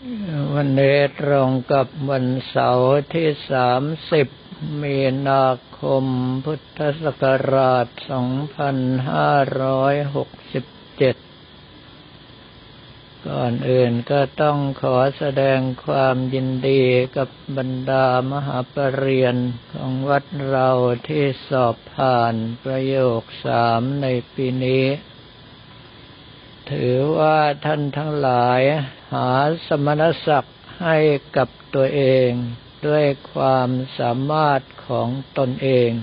วันนี้ตรงกับวันเสาร์ที่30 มีนาคมพุทธศักราช 2567 ก่อนอื่นก็ต้องขอแสดงความยินดีกับบรรดามหาปรริญญาของวัดเราที่สอบผ่านประโยค3ในปีนี้ถือว่าท่านทั้งหลายหาสมณศักดิ์ให้กับตัวเองด้วยความสามารถของตนเอง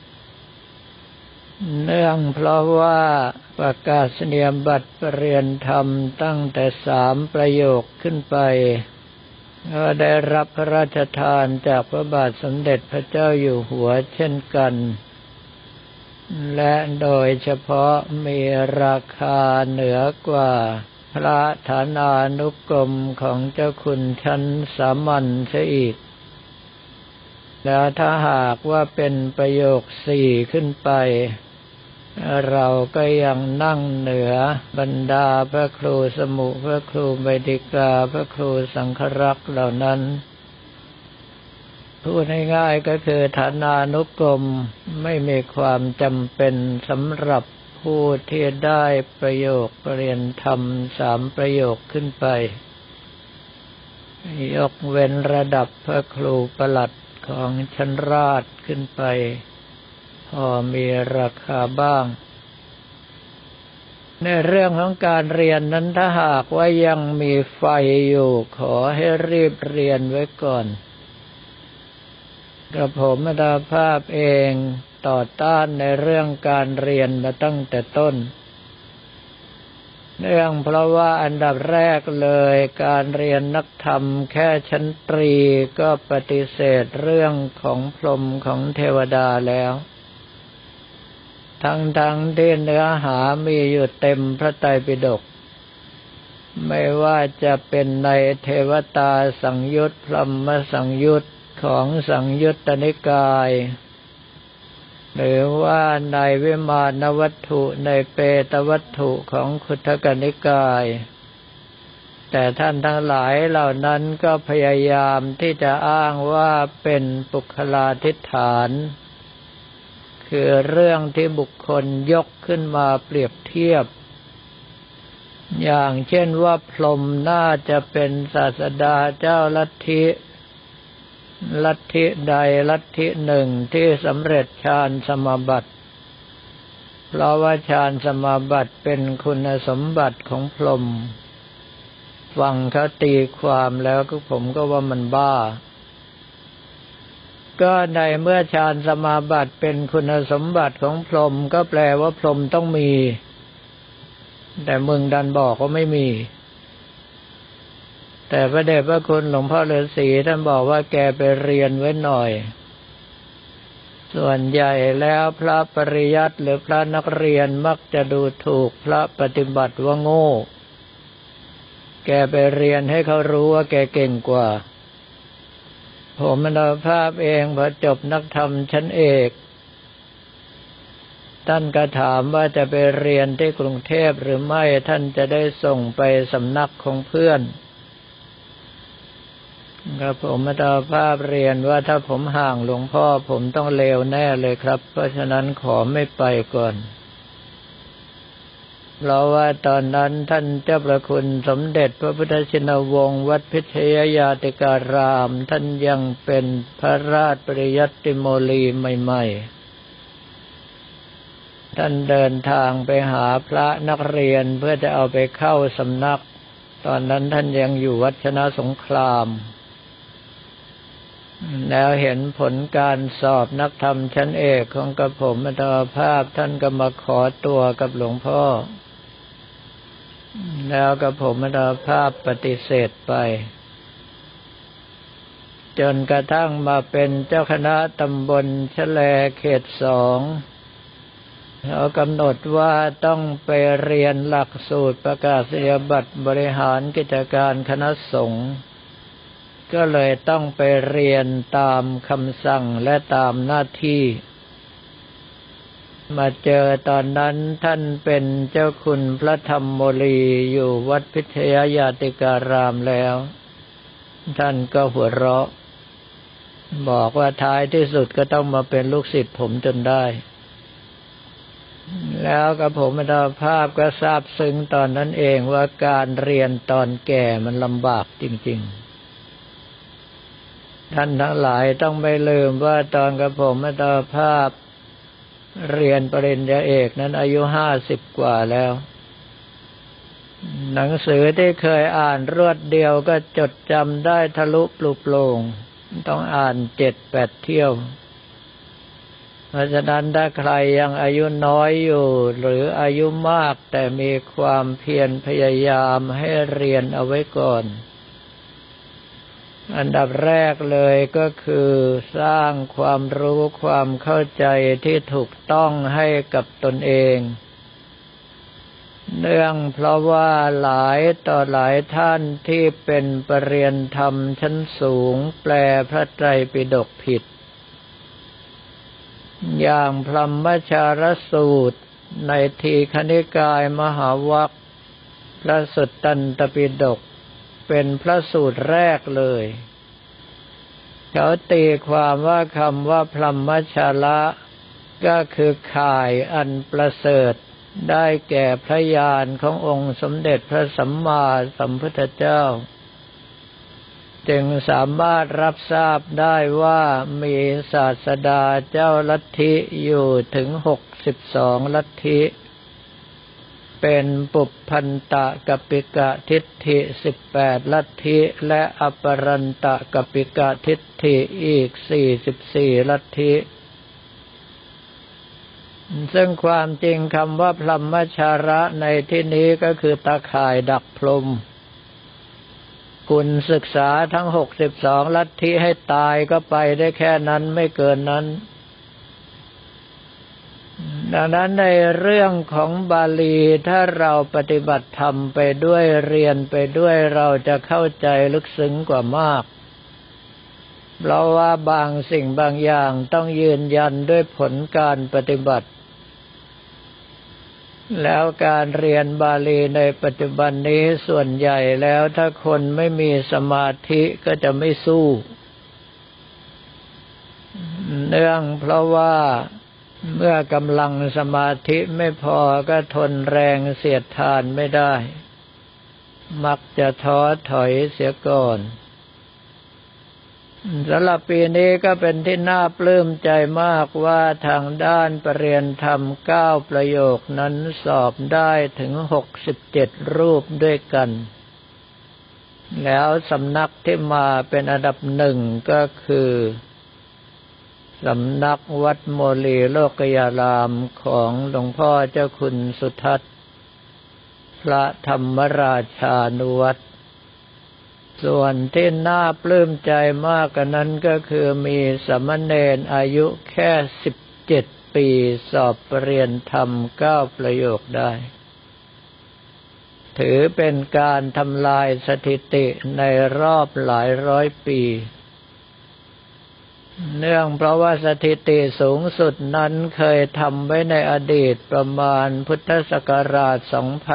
เนื่องเพราะว่าประกาศนียบัตรปรริญญาธรรมตั้งแต่3ประโยคขึ้นไปก็ได้รับพระราชทานจากพระบาทสมเด็จพระเจ้าอยู่หัวเช่นกันและโดยเฉพาะมีราคาเหนือกว่าพระฐานานุกรมของเจ้าคุณชั้นสามัญเสียอีกแล้วถ้าหากว่าเป็นประโยค4ขึ้นไปเราก็ยังนั่งเหนือบรรดาพระครูสมุพระครูไบดิกาพระครูสังฆรักษ์เหล่านั้นพูดง่ายๆก็คือฐานานุกรมไม่มีความจำเป็นสำหรับผู้ที่ได้ประโยคปรริญญาธรรม3ประโยคขึ้นไปยกเว้นระดับพระครูประหลัดของชั้นราชขึ้นไปพอมีราคาบ้างในเรื่องของการเรียนนั้นถ้าหากว่ายังมีไฟอยู่ขอให้รีบเรียนไว้ก่อนกระผมอัตภาพเองต่อต้านในเรื่องการเรียนมาตั้งแต่ต้นเนื่องเพราะว่าอันดับแรกเลยการเรียนนักธรรมแค่ชั้นตรีก็ปฏิเสธเรื่องของพรหมของเทวดาแล้วทั้งที่เนื้อหามีอยู่เต็มพระไตรปิฎกไม่ว่าจะเป็นในเทวตาสังยุตพรหมสังยุตของสังยุตตนิกายหรือว่าในวิมานวัตถุในเปตวัตถุของขุททกนิกายแต่ท่านทั้งหลายเหล่านั้นก็พยายามที่จะอ้างว่าเป็นปุคลาธิฐานคือเรื่องที่บุคคลยกขึ้นมาเปรียบเทียบอย่างเช่นว่าพรหมน่าจะเป็นศาสดาเจ้าลัทธิใดลัทธิหนึ่งที่สำเร็จฌานสมาบัติเพราะว่าฌานสมาบัติเป็นคุณสมบัติของพรหมฟังเขาตีความแล้วก็ผมก็ว่ามันบ้าก็ในเมื่อฌานสมาบัติเป็นคุณสมบัติของพรหมก็แปลว่าพรหมต้องมีแต่มึงดันบอกว่าไม่มีแต่พระเดชพระคุณหลวงพ่อฤาษีท่านบอกว่าแกไปเรียนไว้หน่อยส่วนใหญ่แล้วพระปริยัติหรือพระนักเรียนมักจะดูถูกพระปฏิบัติว่าโง่แกไปเรียนให้เขารู้ว่าแกเก่งกว่าผมอัตภาพเองพอจบนักธรรมชั้นเอกท่านก็ถามว่าจะไปเรียนที่กรุงเทพหรือไม่ท่านจะได้ส่งไปสำนักของเพื่อนครับผมอัตภาพเรียนว่าถ้าผมห่างหลวงพ่อผมต้องเลวแน่เลยครับเพราะฉะนั้นขอไม่ไปก่อนเพราะว่าตอนนั้นท่านเจ้าประคุณสมเด็จพระพุทธชินวงศ์วัดพิทยายาติการามท่านยังเป็นพระราชปริยัติโมลีใหม่ๆท่านเดินทางไปหาพระนักเรียนเพื่อจะเอาไปเข้าสำนักตอนนั้นท่านยังอยู่วัดชนะสงครามแล้วเห็นผลการสอบนักธรรมชั้นเอกของกระผมอัตภาพท่านก็มาขอตัวกับหลวงพ่อแล้วกระผมอัตภาพปฏิเสธไปจนกระทั่งมาเป็นเจ้าคณะตำบลชะแลเขต2เขากำหนดว่าต้องไปเรียนหลักสูตรประกาศนียบัตรบริหารกิจการคณะสงฆ์ก็เลยต้องไปเรียนตามคำสั่งและตามหน้าที่มาเจอตอนนั้นท่านเป็นเจ้าคุณพระธรรมโมลีอยู่วัดพิทยายาติการามแล้วท่านก็หัวเราะบอกว่าท้ายที่สุดก็ต้องมาเป็นลูกศิษย์ผมจนได้แล้วกับผมอัตภาพก็ทราบซึ้งตอนนั้นเองว่าการเรียนตอนแก่มันลำบากจริงๆท่านทั้งหลายต้องไม่ลืมว่าตอนกับผมอัตภาพเรียนปริญญาเอกนั้นอายุ50 กว่าแล้วหนังสือที่เคยอ่านรวดเดียวก็จดจำได้ทะลุปลุกโปร่งต้องอ่าน 7-8 เที่ยวเพราะฉะนั้นถ้าใครยังอายุน้อยอยู่หรืออายุมากแต่มีความเพียรพยายามให้เรียนเอาไว้ก่อนอันดับแรกเลยก็คือสร้างความรู้ความเข้าใจที่ถูกต้องให้กับตนเองเนื่องเพราะว่าหลายต่อหลายท่านที่เป็นปรริญญาธรรมชั้นสูงแปลพระไตรปิฎกผิดอย่างพรหมชารสูตรในทีฆนิกายมหาวรรคพระสุตตันตปิฎกเป็นพระสูตรแรกเลยเขาตีความว่าคำว่าพรหมชาระก็คือข่ายอันประเสริฐได้แก่พระญาณขององค์สมเด็จพระสัมมาสัมพุทธเจ้าจึงสามารถรับทราบได้ว่ามีศาสดาเจ้าลัทธิอยู่ถึง62ลัทธิเป็นปุพพันตกัปปิกะทิฏฐิ18ลัทธิและอปรันตกัปปิกะทิฏฐิอีก44ลัทธิซึ่งความจริงคำว่าพรหมชาระในที่นี้ก็คือตาข่ายดักพรหมคุณศึกษาทั้ง62ลัทธิให้ตายก็ไปได้แค่นั้นไม่เกินนั้นดังนั้นในเรื่องของบาลีถ้าเราปฏิบัติธรรมไปด้วยเรียนไปด้วยเราจะเข้าใจลึกซึ้งกว่ามากเพราะว่าบางสิ่งบางอย่างต้องยืนยันด้วยผลการปฏิบัติแล้วการเรียนบาลีในปัจจุบันนี้ส่วนใหญ่แล้วถ้าคนไม่มีสมาธิก็จะไม่สู้เนื่องเพราะว่าเมื่อกำลังสมาธิไม่พอก็ทนแรงเสียดทานไม่ได้มักจะท้อถอยเสียก่อนสำหรับปีนี้ก็เป็นที่น่าปลื้มใจมากว่าทางด้านปรริญญาธรรม9ประโยคนั้นสอบได้ถึง67รูปด้วยกันแล้วสำนักที่มาเป็นอันดับ1ก็คือสำนักวัดโมลีโลกยารามของหลวงพ่อเจ้าคุณสุทัศน์พระธรรมราชานุวัตรส่วนที่น่าปลื้มใจมากกว่านั้นก็คือมีสามเณรอายุแค่17 ปีสอบปรริญญาธรรม9ประโยคได้ถือเป็นการทำลายสถิติในรอบหลายร้อยปีเนื่องเพราะว่าสถิติสูงสุดนั้นเคยทำไว้ในอดีตประมาณพุทธศักราช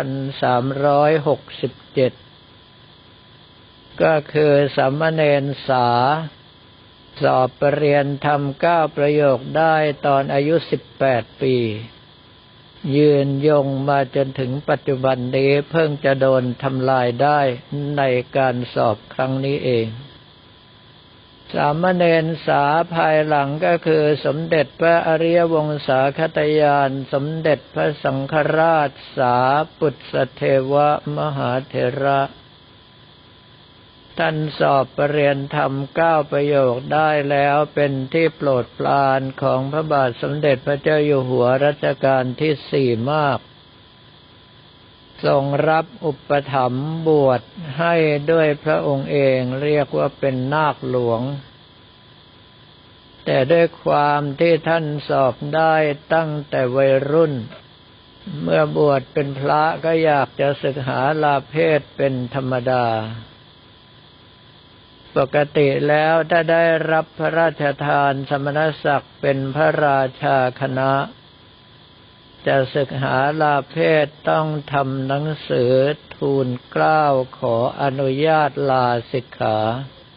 2367 ก็คือสามเณรสาสอบปรริญญาธรรม9ประโยคได้ตอนอายุ18 ปียืนยงมาจนถึงปัจจุบันนี้เพิ่งจะโดนทำลายได้ในการสอบครั้งนี้เองสามเณรสาภายหลังก็คือสมเด็จพระอริยวงศาคตญาณสมเด็จพระสังฆราชสาปุตสเทวมหาเถระท่านสอบปรริญญาธรรม9ประโยคได้แล้วเป็นที่โปรดปรานของพระบาทสมเด็จพระเจ้าอยู่หัวรัชกาลที่4มากทรงรับอุปถัมภ์บวชให้ด้วยพระองค์เองเรียกว่าเป็นนาคหลวงแต่ด้วยความที่ท่านสอบได้ตั้งแต่วัยรุ่นเมื่อบวชเป็นพระก็อยากจะศึกษาลาเพศเป็นธรรมดาปกติแล้วถ้าได้รับพระราชทานสมณศักดิ์เป็นพระราชาคณะจะศึกษาลาเพศต้องทำหนังสือทูลเกล้าขออนุญาตลาสิกขา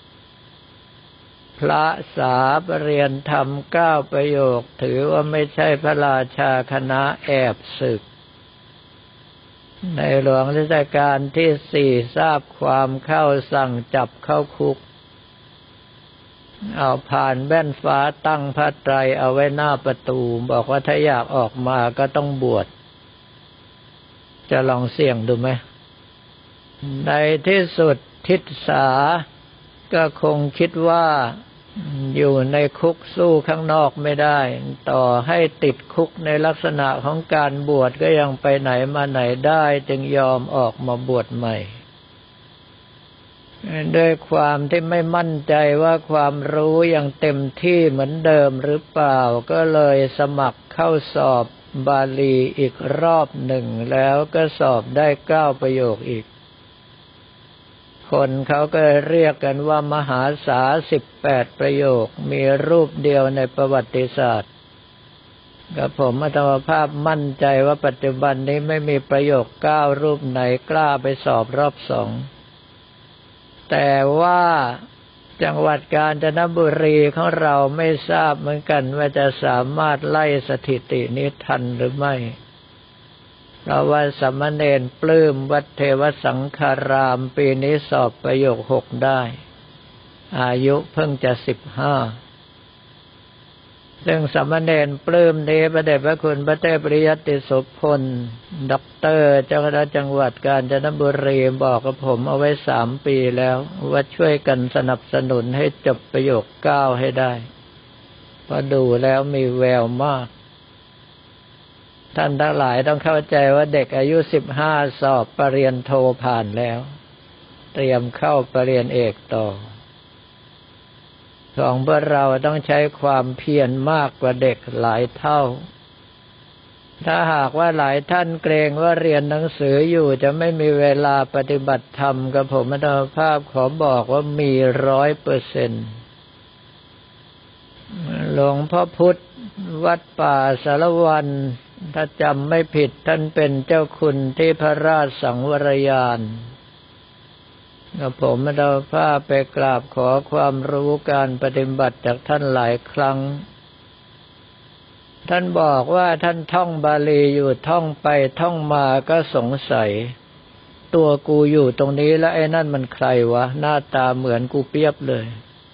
พระสาปเรียนธรรม9 ประโยคถือว่าไม่ใช่พระราชาคณะแอบศึกในหลวงรัชกาลที่ 4ทราบความเข้าสั่งจับเข้าคุกเอาผ่านแว่นฟ้าตั้งพระไตรเอาไว้หน้าประตูบอกว่าถ้าอยากออกมาก็ต้องบวชจะลองเสี่ยงดูไหมในที่สุดทิศาก็คงคิดว่าอยู่ในคุกสู้ข้างนอกไม่ได้ต่อให้ติดคุกในลักษณะของการบวชก็ยังไปไหนมาไหนได้จึงยอมออกมาบวชใหม่ด้วยความที่ไม่มั่นใจว่าความรู้ยังเต็มที่เหมือนเดิมหรือเปล่าก็เลยสมัครเข้าสอบบาลีอีกรอบหนึ่งแล้วก็สอบได้9 ประโยคอีกคนเขาก็เรียกกันว่ามหาสา18 ประโยคมีรูปเดียวในประวัติศาสตร์กับผมอัตมภาพมั่นใจว่าปัจจุบันนี้ไม่มีประโยค9 รูปไหนกล้าไปสอบรอบ 2แต่ว่าจังหวัดกาญจนบุรีของเราไม่ทราบเหมือนกันว่าจะสามารถไล่สถิตินี้ทันหรือไม่เพราะว่าสามเณรปลื้มวัดเทวสังฆารามปีนี้สอบประโยค 6ได้อายุเพิ่งจะ15ซึ่งสามเณรปลื้มนี้พระเดชพระคุณพระเทพปริยัติโสพลด็อกเตอร์เจ้าคณะจังหวัดกาญจนบุรีบอกกับผมเอาไว้3 ปีแล้วว่าช่วยกันสนับสนุนให้จบประโยค 9ให้ได้เพราะดูแล้วมีแววมากท่านทั้งหลายต้องเข้าใจว่าเด็กอายุ15สอบปริญญาโทผ่านแล้วเตรียมเข้าปริญญาเอกต่อของพวกเราต้องใช้ความเพียรมากกว่าเด็กหลายเท่าถ้าหากว่าหลายท่านเกรงว่าเรียนหนังสืออยู่จะไม่มีเวลาปฏิบัติธรรมกับผมอัตภาพขอบอกว่ามี100%หลวงพ่อพุธวัดป่าสารวันถ้าจำไม่ผิดท่านเป็นเจ้าคุณที่พระราชสังวรยานกับผมได้พาไปกราบขอความรู้การปฏิบัติจากท่านหลายครั้งท่านบอกว่าท่านท่องบาลีอยู่ท่องไปท่องมาก็สงสัยตัวกูอยู่ตรงนี้แล้วไอ้นั่นมันใครวะหน้าตาเหมือนกูเปียบเลย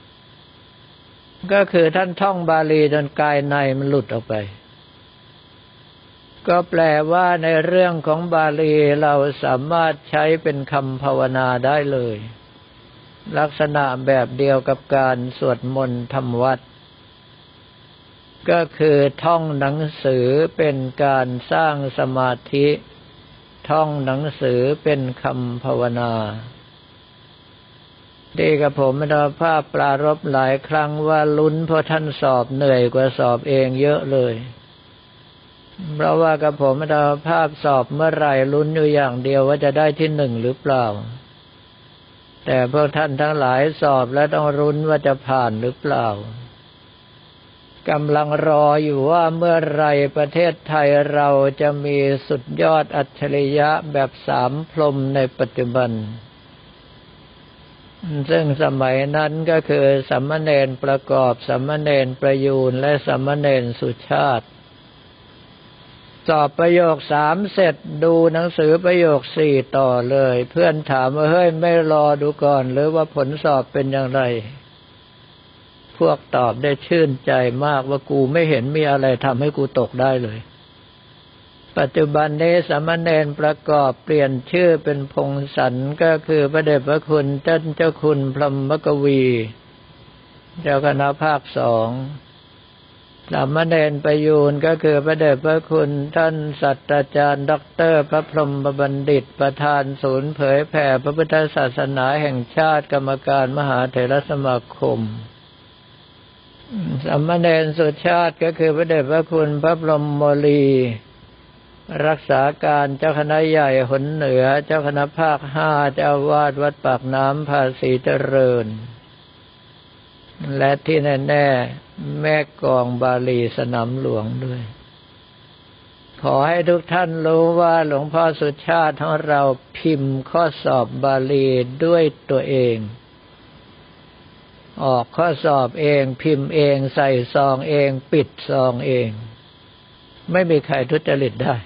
ก็คือท่านท่องบาลีจนกายในมันหลุดออกไปก็แปลว่าในเรื่องของบาลีเราสามารถใช้เป็นคำภาวนาได้เลยลักษณะแบบเดียวกับการสวดมนต์ทำวัดก็คือท่องหนังสือเป็นการสร้างสมาธิท่องหนังสือเป็นคำภาวนาที่กับผมได้ภาพปรารภหลายครั้งว่าลุ้นเพราะท่านสอบเหนื่อยกว่าสอบเองเยอะเลยเพราะว่ากับผมได้ภาพสอบเมื่อไหร่ลุ้นอยู่อย่างเดียวว่าจะได้ที่1หรือเปล่าแต่พวกท่านทั้งหลายสอบแล้วต้องลุ้นว่าจะผ่านหรือเปล่ากำลังรออยู่ว่าเมื่อไรประเทศไทยเราจะมีสุดยอดอัจฉริยะแบบ3 พรหมในปัจจุบันซึ่งสมัยนั้นก็คือสามเณรประกอบสามเณรประยูรและสามเณรสุชาติสอบประโยค 3เสร็จดูหนังสือประโยค 4ต่อเลยเพื่อนถามว่าเฮ้ยไม่รอดูก่อนหรือว่าผลสอบเป็นอย่างไรพวกตอบได้ชื่นใจมากว่ากูไม่เห็นมีอะไรทำให้กูตกได้เลยปัจจุบันนี้สามเณรประกอบเปลี่ยนชื่อเป็นพงศรก็คือพระเดชพระคุณท่านเจ้าคุณพรหมกวีเจ้าคณะภาค 2สามเณรประยูรก็คือพระเดชพระคุณท่านศาสตราจารย์ด็อกเตอร์พระพรหมบัณฑิตประธานศูนย์เผยแผ่พระพุทธศาสนาแห่งชาติกรรมการมหาเถรสมาคมสามเณรสุชาติก็คือพระเดชพระคุณพระพรหมโมลีรักษาการเจ้าคณะใหญ่หนเหนือเจ้าคณะภาค 5เจ้าอาวาสวัดปากน้ำภาษีเจริญและที่แน่ๆแม่กลองบาลีสนามหลวงด้วยขอให้ทุกท่านรู้ว่าหลวงพ่อสุชาติของเราพิมพ์ข้อสอบบาลีด้วยตัวเองออกข้อสอบเองพิมพ์เองใส่ซองเองปิดซองเองไม่มีใครทุจริตได้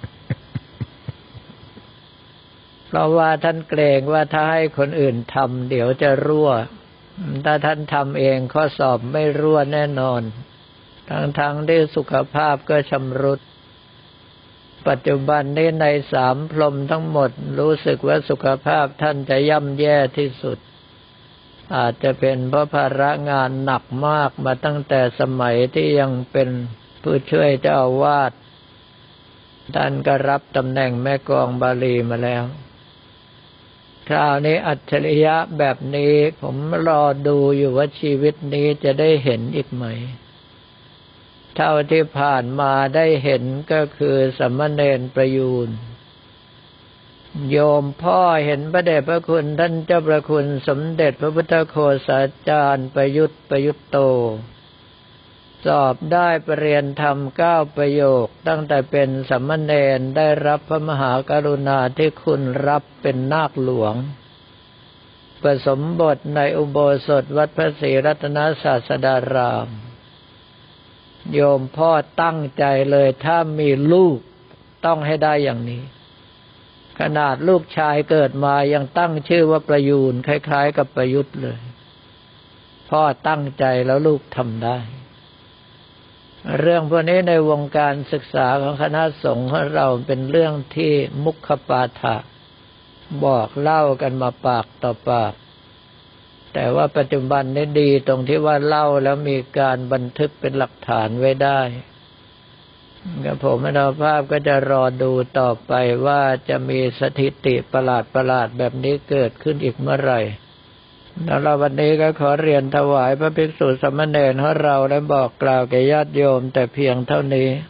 เพราะว่าท่านเกรงว่าถ้าให้คนอื่นทำเดี๋ยวจะรั่วถ้าท่านทำเองข้อสอบไม่รั่วแน่นอนทั้งที่สุขภาพก็ชำรุดปัจจุบันนี้ใน3 พรหมทั้งหมดรู้สึกว่าสุขภาพท่านจะย่ำแย่ที่สุดอาจจะเป็นเพราะภาระงานหนักมากมาตั้งแต่สมัยที่ยังเป็นผู้ช่วยเจ้าอาวาสท่านก็รับตำแหน่งแม่กลองบาลีมาแล้วคราวนี้อัจฉริยะแบบนี้ผมรอดูอยู่ว่าชีวิตนี้จะได้เห็นอีกไหมเท่าที่ผ่านมาได้เห็นก็คือสามเณรประยูรโยมพ่อเห็นพระเดชพระคุณท่านเจ้าประคุณสมเด็จพระพุทธโฆษาจารย์ประยุทธ์โตสอบได้ปรริญญาธรรม9 ประโยคตั้งแต่เป็นสามเณรได้รับพระมหากรุณาธิคุณรับเป็นนาคหลวงประสมบทในอุโบสถวัดพระศรีรัตนศาสดารามโยมพ่อตั้งใจเลยถ้ามีลูกต้องให้ได้อย่างนี้ขนาดลูกชายเกิดมายังตั้งชื่อว่าประยูรคล้ายๆกับประยุทธ์เลยพ่อตั้งใจแล้วลูกทำได้เรื่องพวกนี้ในวงการศึกษาของคณะสงฆ์ของเราเป็นเรื่องที่มุขปาฐะบอกเล่ากันมาปากต่อปากแต่ว่าปัจจุบันนี้ดีตรงที่ว่าเล่าแล้วมีการบันทึกเป็นหลักฐานไว้ได้กับผมอาตมาภาพก็จะรอดูต่อไปว่าจะมีสถิติประหลาดแบบนี้เกิดขึ้นอีกเมื่อไหร่แล้ววันนี้ก็ขอเรียนถวายพระภิกษุสามเณรของเราและบอกกล่าวแก่ญาติโยมแต่เพียงเท่านี้